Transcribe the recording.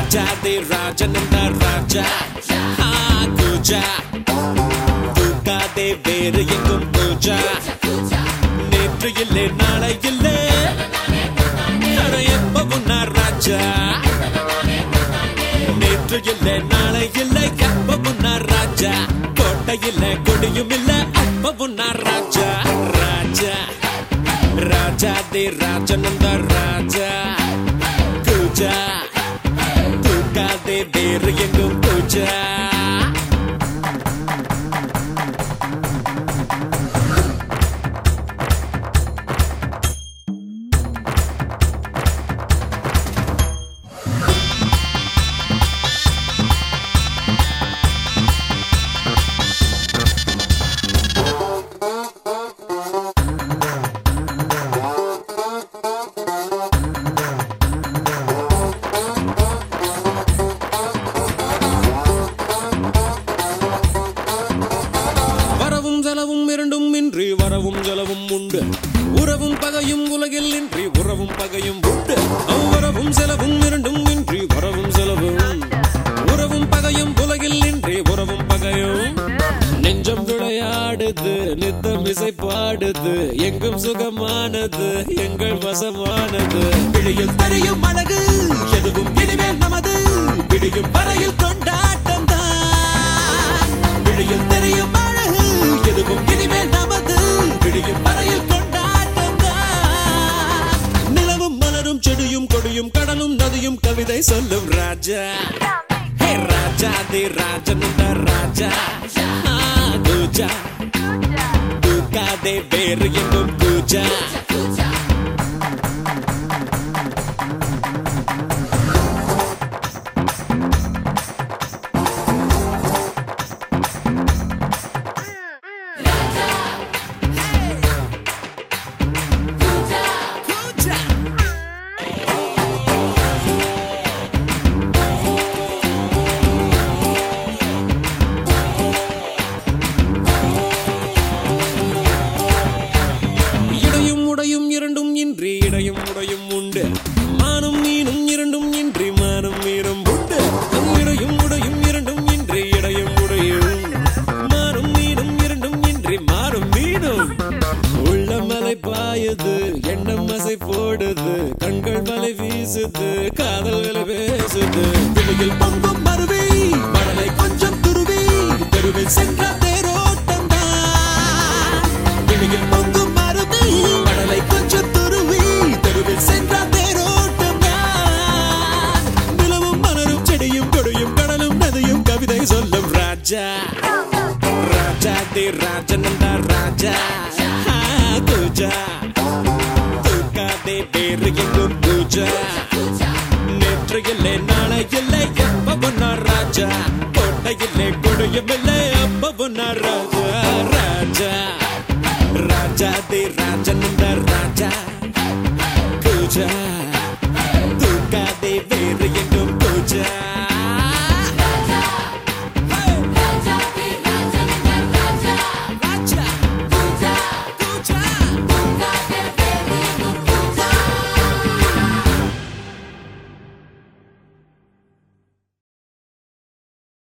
ராஜாதி ராஜனந்த ராஜா கூஜா தூக்காதே வேறு எங்கும் பூஜா நேற்று இல்லை நாளை இல்லை எப்பவும் நான் ராஜா நேற்று இல்லை நாளை இல்லை எப்பவும் நான் ராஜா கோட்டை இல்லை கொடியும் இல்லை அப்பவும் நான் ராஜா ராஜா ராஜாதி ராஜனந்த ராஜா கூஜா தூக்காதே வேறு எங்கும் பூஜா வரவும் ஜலவும் உண்டு உறவும் பகையும் உலகில் இன்றி உறவும் பகையும் உண்டு வரவும் செலவும் இரண்டும் இன்றி வரவும் செலவும் உறவும் பகையும் உலகில் இன்றி உறவும் பகையும் நெஞ்சம் விளையாடுது நித்தம் இசை பாடுது எங்கும் சுகமானது எங்கள் வசமானது விழியில் தெரியும் அழகு எதுவும் இனிமேல் நமது விழியும் வரையில் கொண்டாட்டம் தான் விழியில் தெரியும் அழகு எதுவும் இனிமேல் நமது விழியும் வரையில் கொண்டாட்டம் தான் நிலவும் மலரும் செடியும் கொடியும் கடலும் நதியும் கவிதை சொல்லும் ராஜா ஹே ராஜாதி ராஜனந்த ராஜா கூஜா தூக்காதே வேறு எங்கும் கூஜா இரண்டும் இன்றி இடையும் உடையும் உண்டு மானம் மீனும் இரண்டும் இன்றி மானம் மீனும் உண்டு இடையும் உடையும் இரண்டும் இன்றி இடையும் உடையும் மானம் மீனும் இரண்டும் இன்றி மாறும் மீனும் உள்ள மலை பாயுது எண்ணம் மசை போடுது கண்கள் மலை வீசுது காதல் விலை பேசுது விழியில் பொங்கும் மருவி மணலை கொஞ்சம் துருவி தெருவில் சென்ற தேரோட்டம் தான் விழியில் பொங்கும் மருவி மணலை கொஞ்சம் துருவி தெருவில் சென்ற தேரோட்டம் தான் நிலவும் மலரும் செடியும் கொடியும் கடலும் நதியும் கவிதை சொல்லும் ராஜா ராஜாதி ராஜனந்த ராஜா கூஜா தூக்காதே வேறு எங்கும் பூஜா நேற்று இல்லை நாளை இல்லை எப்பவும் நான் ராஜா கோட்டை இல்லை கொடியும் இல்லை அப்பவும் நான் ராஜா ராஜா ராஜாதி ராஜனந்த